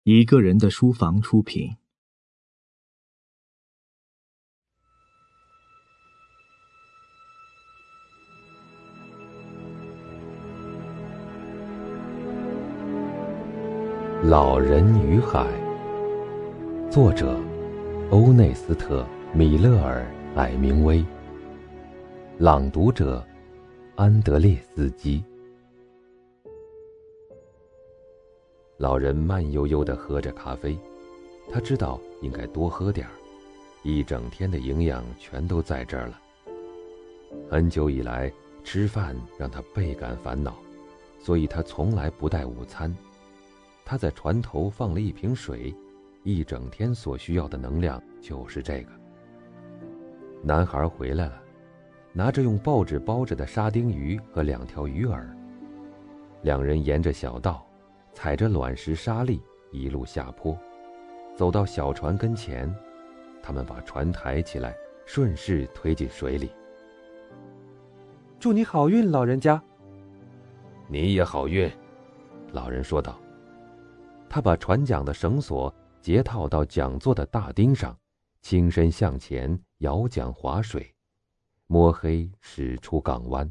一个人的书房出品。 老人与海，作者欧内斯特·米勒尔·海明威，朗读者安德烈斯基。老人慢悠悠地喝着咖啡，他知道应该多喝点儿，一整天的营养全都在这儿了。很久以来，吃饭让他倍感烦恼，所以他从来不带午餐。他在船头放了一瓶水，一整天所需要的能量就是这个。男孩回来了，拿着用报纸包着的沙丁鱼和2条鱼饵。两人沿着小道，踩着卵石沙砾一路下坡，走到小船跟前，他们把船抬起来，顺势推进水里。 祝你好运，老人家。 你也好运，老人说道。他把船桨的绳索结套到桨座的大钉上，轻身向前摇桨划水，摸黑驶出港湾。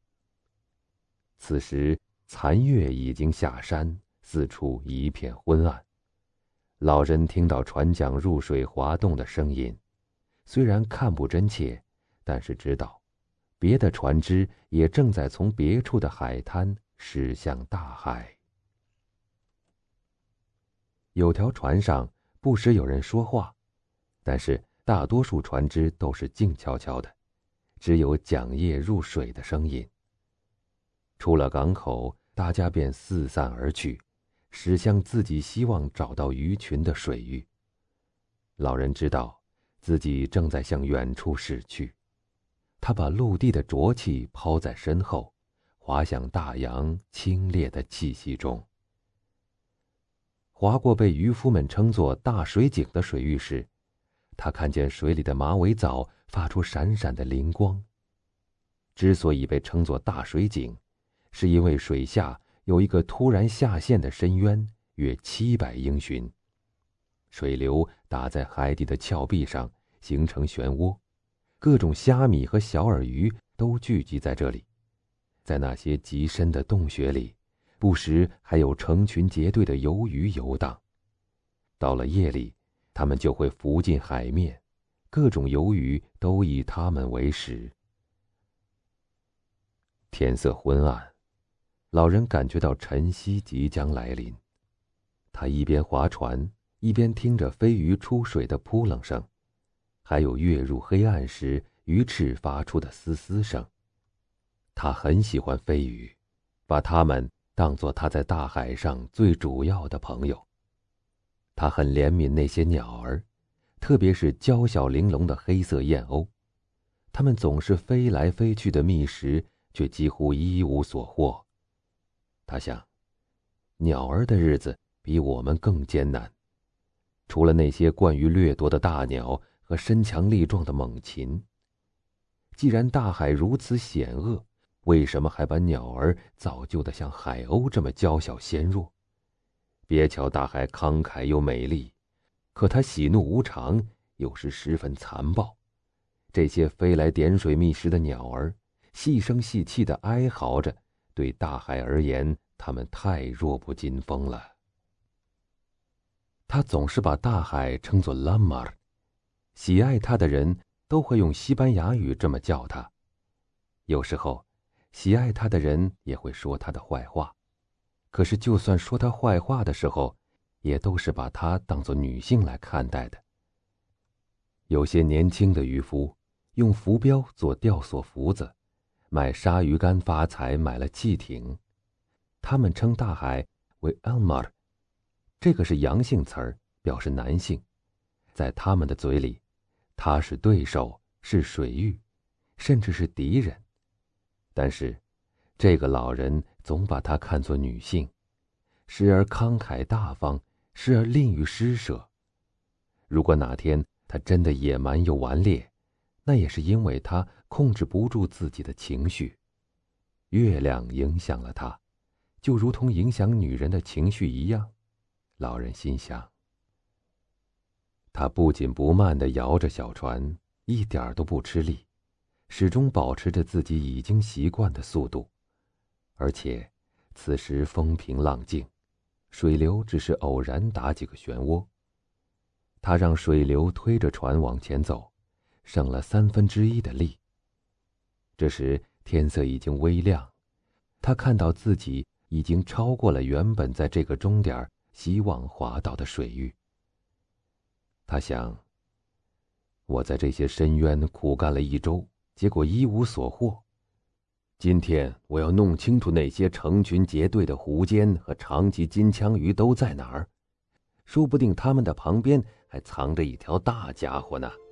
此时残月已经下山，四处一片昏暗。老人听到船桨入水滑动的声音，虽然看不真切，但是知道别的船只也正在从别处的海滩驶向大海。有条船上不时有人说话，但是大多数船只都是静悄悄的，只有桨叶入水的声音。出了港口，大家便四散而去，驶向自己希望找到鱼群的水域。老人知道自己正在向远处驶去，他把陆地的浊气抛在身后，滑向大洋清冽的气息中。划过被渔夫们称作大水井的水域时，他看见水里的马尾藻发出闪闪的灵光。之所以被称作大水井，是因为水下有一个突然下陷的深渊，约700英寻。水流打在海底的峭壁上，形成漩涡，各种虾米和小饵鱼都聚集在这里。在那些极深的洞穴里，不时还有成群结队的游鱼游荡。到了夜里，它们就会浮进海面，各种游鱼都以它们为食。天色昏暗，老人感觉到晨曦即将来临。他一边划船，一边听着飞鱼出水的扑棱声，还有跃入黑暗时鱼翅发出的嘶嘶声。他很喜欢飞鱼，把它们当作他在大海上最主要的朋友。他很怜悯那些鸟儿，特别是娇小玲珑的黑色燕鸥，它们总是飞来飞去的觅食，却几乎一无所获。他想，鸟儿的日子比我们更艰难。除了那些惯于掠夺的大鸟和身强力壮的猛禽，既然大海如此险恶，为什么还把鸟儿造就得像海鸥这么娇小纤弱？别瞧大海慷慨又美丽，可它喜怒无常，有时十分残暴。这些飞来点水觅食的鸟儿，细声细气地哀嚎着，对大海而言，它们太弱不禁风了。他总是把大海称作拉马尔，喜爱他的人都会用西班牙语这么叫他。有时候喜爱他的人也会说他的坏话，可是就算说他坏话的时候，也都是把他当作女性来看待的。有些年轻的渔夫用浮标做钓索浮子，卖鲨鱼竿发财，买了汽艇。他们称大海为 Almar， 这个是阳性词儿，表示男性。在他们的嘴里，他是对手，是水域，甚至是敌人。但是这个老人总把她看作女性，时而慷慨大方，时而吝于施舍。如果哪天她真的野蛮又顽劣，那也是因为她控制不住自己的情绪。月亮影响了她，就如同影响女人的情绪一样。 老人心想。他不紧不慢地摇着小船，一点都不吃力，始终保持着自己已经习惯的速度，而且此时风平浪静，水流只是偶然打几个漩涡。他让水流推着船往前走，省了1/3的力。这时天色已经微亮，他看到自己已经超过了原本在这个终点希望滑倒的水域。他想，我在这些深渊苦干了1周，结果一无所获。今天我要弄清楚那些成群结队的湖间和长鳍金枪鱼都在哪儿，说不定它们的旁边还藏着一条大家伙呢。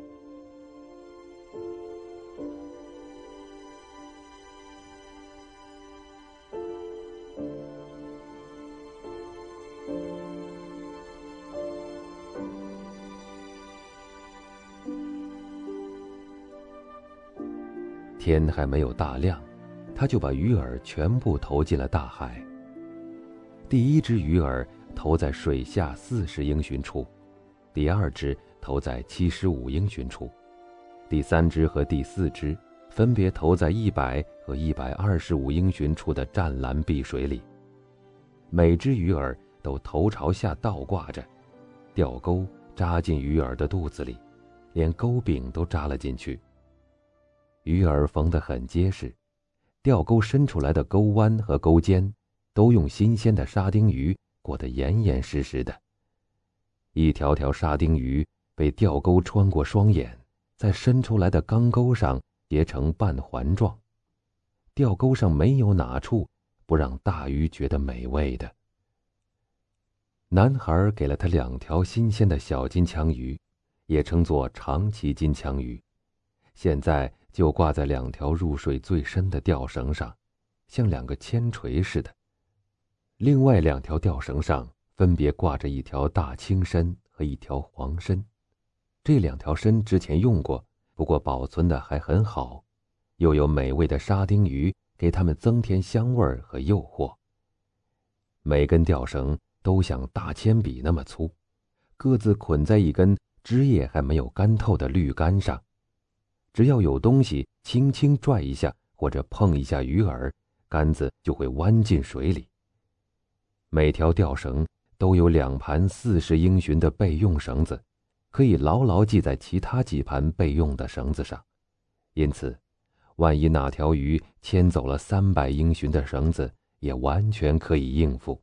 天还没有大亮，他就把鱼饵全部投进了大海。第一只鱼饵投在水下40英寻处，第二只投在75英寻处，第三只和第四只分别投在100和125英寻处的湛蓝碧水里。每只鱼饵都头朝下倒挂着，钓钩扎进鱼饵的肚子里，连钩柄都扎了进去。鱼饵缝得很结实，钓钩伸出来的钩弯和钩尖都用新鲜的沙丁鱼裹得严严实实的。一条条沙丁鱼被钓钩穿过双眼，在伸出来的钢钩上结成半环状。钓钩上没有哪处不让大鱼觉得美味的。男孩给了他2条新鲜的小金枪鱼，也称作长鳍金枪鱼，现在就挂在2条入水最深的钓绳上，像2个铅锤似的。另外2条钓绳上分别挂着1条大青参和1条黄参。这2条参之前用过，不过保存的还很好，又有美味的沙丁鱼给它们增添香味和诱惑。每根钓绳都像大铅笔那么粗，各自捆在一根枝叶还没有干透的绿杆上。只要有东西轻轻拽一下或者碰一下鱼饵，杆子就会弯进水里。每条钓绳都有2盘40英寻的备用绳子，可以牢牢系在其他几盘备用的绳子上，因此万一哪条鱼牵走了300英寻的绳子，也完全可以应付。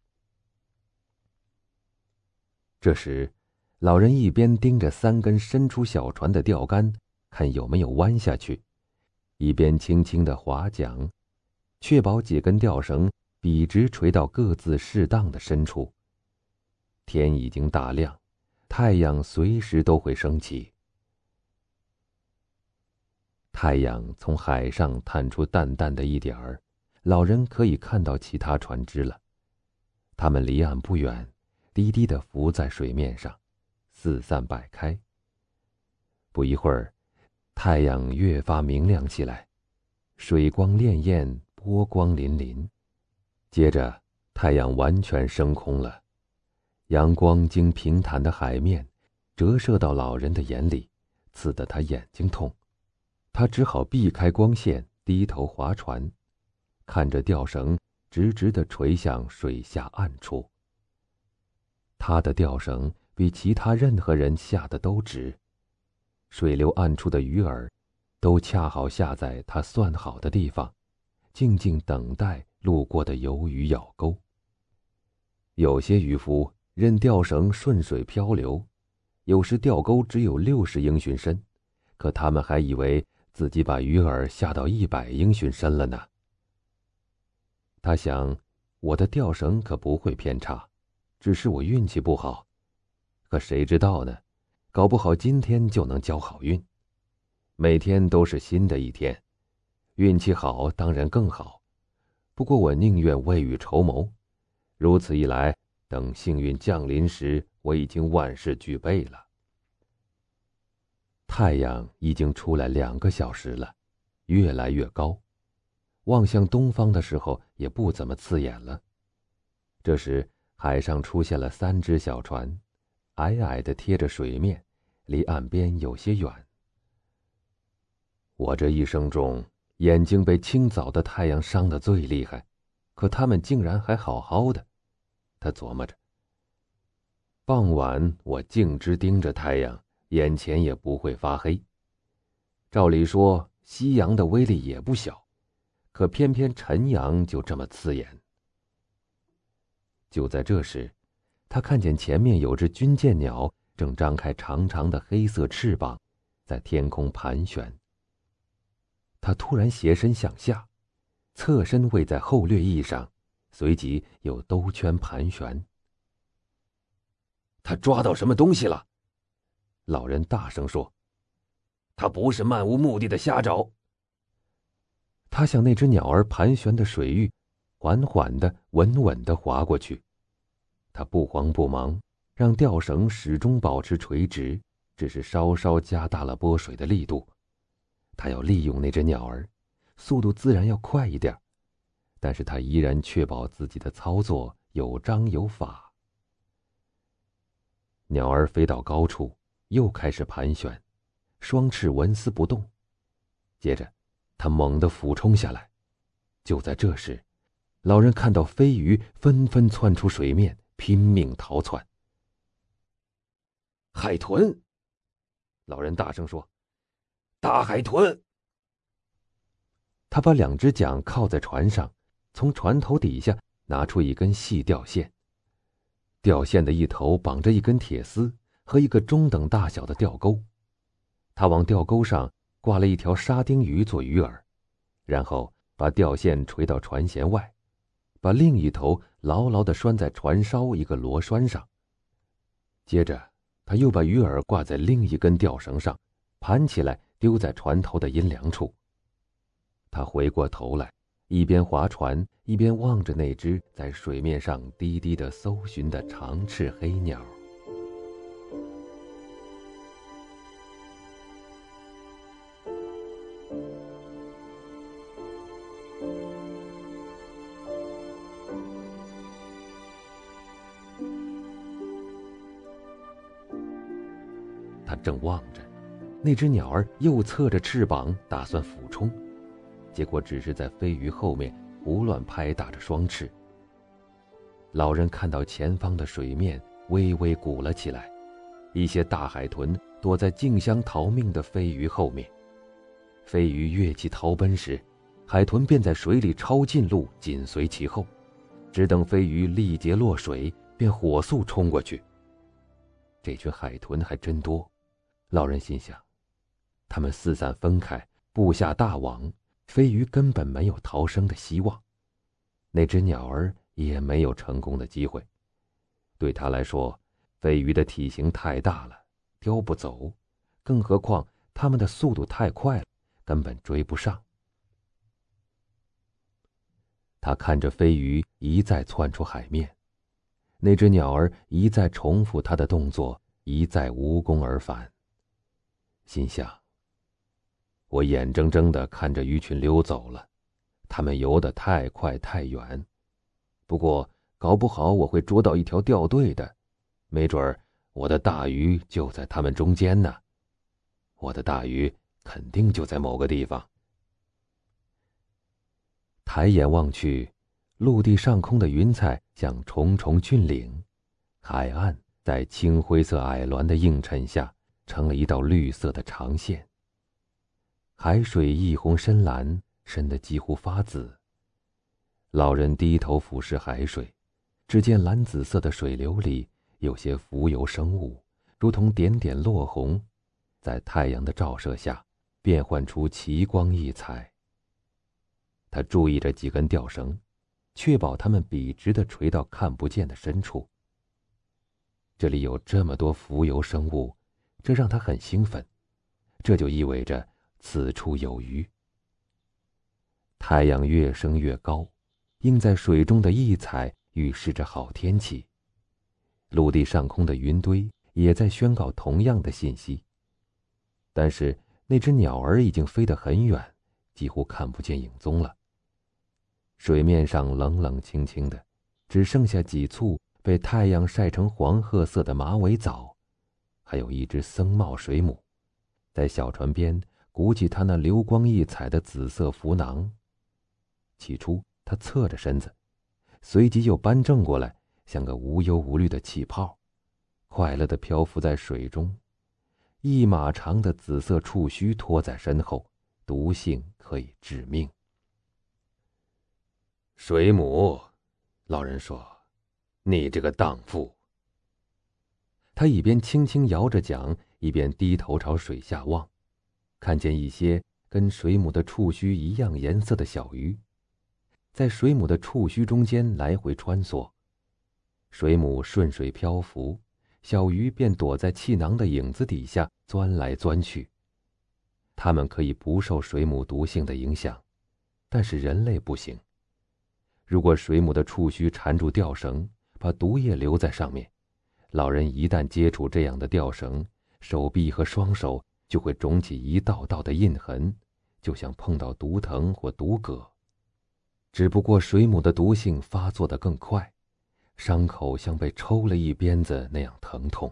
这时老人一边盯着3根伸出小船的钓竿，看有没有弯下去，一边轻轻地划桨，确保几根钓绳笔直垂到各自适当的深处。天已经大亮，太阳随时都会升起。太阳从海上探出淡淡的一点儿，老人可以看到其他船只了。它们离岸不远，低低地浮在水面上，四散摆开。不一会儿，太阳越发明亮起来，水光潋滟，波光粼粼。接着太阳完全升空了，阳光经平坦的海面折射到老人的眼里，刺得他眼睛痛。他只好避开光线，低头划船，看着钓绳直直地垂向水下暗处。他的钓绳比其他任何人下的都直，水流暗处的鱼饵都恰好下在他算好的地方，静静等待路过的游鱼咬钩。有些渔夫任钓绳顺水漂流，有时钓钩只有60英寻深，可他们还以为自己把鱼饵下到100英寻深了呢。他想，我的钓绳可不会偏差，只是我运气不好。可谁知道呢？搞不好今天就能交好运。每天都是新的一天，运气好当然更好。不过我宁愿未雨绸缪，如此一来，等幸运降临时，我已经万事俱备了。太阳已经出来2个小时了，越来越高，望向东方的时候也不怎么刺眼了。这时海上出现了3只小船，矮矮的贴着水面，离岸边有些远。我这一生中，眼睛被清早的太阳伤得最厉害，可他们竟然还好好的。他琢磨着。傍晚我径直盯着太阳，眼前也不会发黑。照理说，夕阳的威力也不小，可偏偏晨阳就这么刺眼。就在这时，他看见前面有只军舰鸟正张开长长的黑色翅膀，在天空盘旋。他突然斜身向下，侧身偎在后掠翼上，随即又兜圈盘旋。他抓到什么东西了？老人大声说。他不是漫无目的的瞎找。他向那只鸟儿盘旋的水域缓缓地稳稳地划过去。他不慌不忙，让吊绳始终保持垂直，只是稍稍加大了拨水的力度。他要利用那只鸟儿，速度自然要快一点，但是他依然确保自己的操作有章有法。鸟儿飞到高处，又开始盘旋，双翅纹丝不动。接着，它猛地俯冲下来。就在这时，老人看到飞鱼纷纷窜出水面，拼命逃窜。海豚！老人大声说：“大海豚！”他把2只桨靠在船上，从船头底下拿出一根细吊线。吊线的一头绑着一根铁丝和一个中等大小的钓钩，他往钓钩上挂了一条沙丁鱼做鱼饵，然后把吊线垂到船舷外，把另一头牢牢地拴在船梢一个螺栓上。接着，他又把鱼饵挂在另一根吊绳上，盘起来丢在船头的阴凉处。他回过头来，一边划船，一边望着那只在水面上低低地搜寻的长翅黑鸟。他正望着，那只鸟儿又侧着翅膀打算俯冲，结果只是在飞鱼后面胡乱拍打着双翅。老人看到前方的水面微微鼓了起来，一些大海豚躲在竞相逃命的飞鱼后面。飞鱼跃起逃奔时，海豚便在水里抄近路紧随其后，只等飞鱼力竭落水，便火速冲过去。这群海豚还真多，老人心想，它们四散分开，布下大网，飞鱼根本没有逃生的希望，那只鸟儿也没有成功的机会。对他来说，飞鱼的体型太大了，叼不走，更何况它们的速度太快了，根本追不上。他看着飞鱼一再窜出海面，那只鸟儿一再重复它的动作，一再无功而返。心想，我眼睁睁地看着鱼群溜走了，它们游得太快太远。不过搞不好我会捉到一条钓对的，没准儿我的大鱼就在它们中间呢。我的大鱼肯定就在某个地方。抬眼望去，陆地上空的云彩像重重峻岭，海岸在青灰色矮峦的映衬下成了一道绿色的长线。海水一红深蓝，深得几乎发紫。老人低头俯视海水，只见蓝紫色的水流里有些浮游生物，如同点点落红，在太阳的照射下变换出奇光异彩。他注意着几根吊绳，确保它们笔直地垂到看不见的深处。这里有这么多浮游生物，这让他很兴奋，这就意味着此处有鱼。太阳越升越高，映在水中的异彩预示着好天气。陆地上空的云堆也在宣告同样的信息。但是那只鸟儿已经飞得很远，几乎看不见影踪了。水面上冷冷清清的，只剩下几簇被太阳晒成黄褐色的马尾藻，还有一只僧帽水母，在小船边鼓起它那流光溢彩的紫色浮囊。起初它侧着身子，随即又扳正过来，像个无忧无虑的气泡，快乐地漂浮在水中。一马长的紫色触须拖在身后，毒性可以致命。水母，老人说，你这个荡妇。他一边轻轻摇着桨，一边低头朝水下望，看见一些跟水母的触须一样颜色的小鱼，在水母的触须中间来回穿梭。水母顺水漂浮，小鱼便躲在气囊的影子底下钻来钻去。它们可以不受水母毒性的影响，但是人类不行。如果水母的触须缠住吊绳，把毒液留在上面，老人一旦接触这样的吊绳，手臂和双手就会肿起一道道的印痕，就像碰到毒藤或毒葛。只不过水母的毒性发作得更快，伤口像被抽了一鞭子那样疼痛。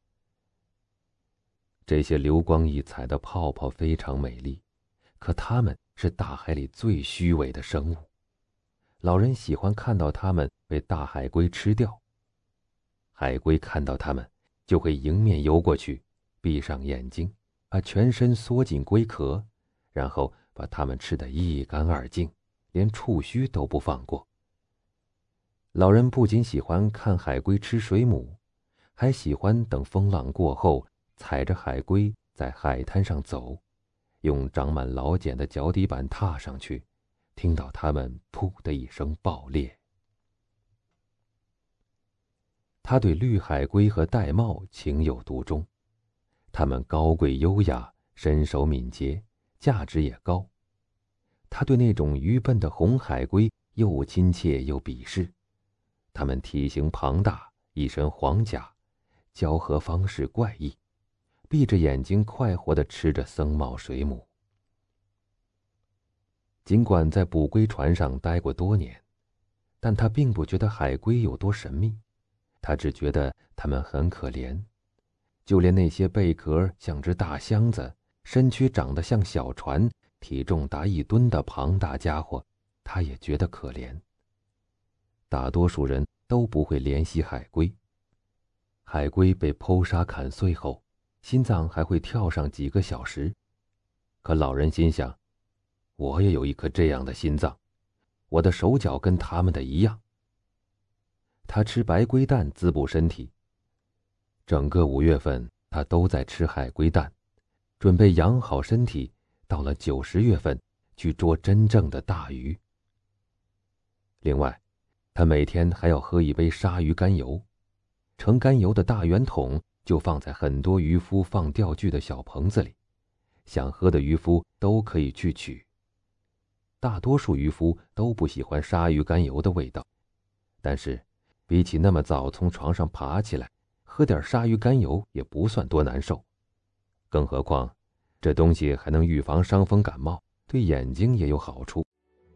这些流光溢彩的泡泡非常美丽，可它们是大海里最虚伪的生物。老人喜欢看到它们被大海龟吃掉。海龟看到它们，就会迎面游过去，闭上眼睛，把全身缩进龟壳，然后把它们吃得一干二净，连触须都不放过。老人不仅喜欢看海龟吃水母，还喜欢等风浪过后，踩着海龟在海滩上走，用长满老茧的脚底板踏上去，听到它们噗的一声爆裂。他对绿海龟和玳瑁情有独钟，它们高贵优雅，身手敏捷，价值也高。他对那种愚笨的红海龟又亲切又鄙视，它们体型庞大，一身黄甲，交合方式怪异，闭着眼睛快活地吃着僧帽水母。尽管在捕龟船上待过多年，但他并不觉得海龟有多神秘，他只觉得它们很可怜。就连那些贝壳像只大箱子，身躯长得像小船，体重达1吨的庞大家伙，他也觉得可怜。大多数人都不会怜惜海龟。海龟被剖杀砍碎后，心脏还会跳上几个小时。可老人心想，我也有一颗这样的心脏，我的手脚跟他们的一样。他吃白龟蛋滋补身体。整个5月份，他都在吃海龟蛋，准备养好身体，到了9、10月份去捉真正的大鱼。另外，他每天还要喝一杯鲨鱼肝油，盛肝油的大圆桶就放在很多渔夫放钓具的小棚子里，想喝的渔夫都可以去取。大多数渔夫都不喜欢鲨鱼肝油的味道，但是比起那么早从床上爬起来，喝点鲨鱼肝油也不算多难受。更何况，这东西还能预防伤风感冒，对眼睛也有好处。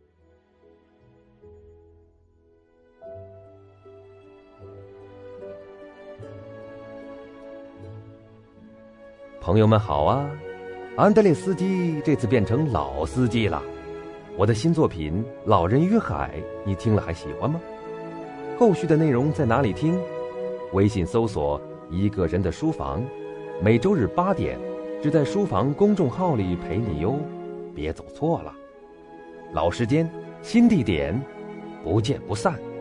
朋友们好啊，安德烈斯基这次变成老司机了。我的新作品《老人与海》，你听了还喜欢吗？后续的内容在哪里听？微信搜索一个人的书房，每周日8点，只在书房公众号里陪你哟，别走错了。老时间，新地点，不见不散。